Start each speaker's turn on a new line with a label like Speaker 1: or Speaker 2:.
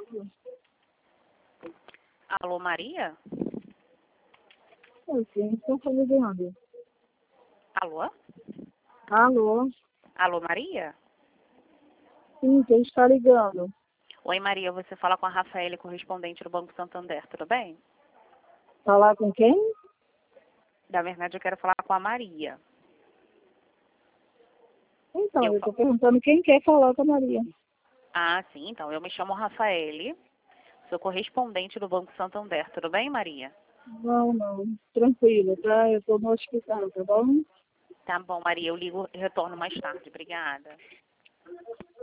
Speaker 1: Alô, Maria?
Speaker 2: Oi, sim, estou falando.
Speaker 1: Alô?
Speaker 2: Alô?
Speaker 1: Alô, Maria?
Speaker 2: Sim, quem está ligando?
Speaker 1: Oi, Maria, você fala com a Rafaele, correspondente do Banco Santander, tudo bem?
Speaker 2: Falar com quem?
Speaker 1: Na verdade, eu quero falar com a Maria.
Speaker 2: Então, eu
Speaker 1: Fa-
Speaker 2: estou perguntando quem quer falar com a Maria.
Speaker 1: Ah, sim, então, eu me chamo Rafaele, sou correspondente do Banco Santander, tudo bem, Maria?
Speaker 2: Não, tranquilo, tá? Eu estou no hospital, tá bom?
Speaker 1: Tá bom, Maria, eu ligo e retorno mais tarde, obrigada.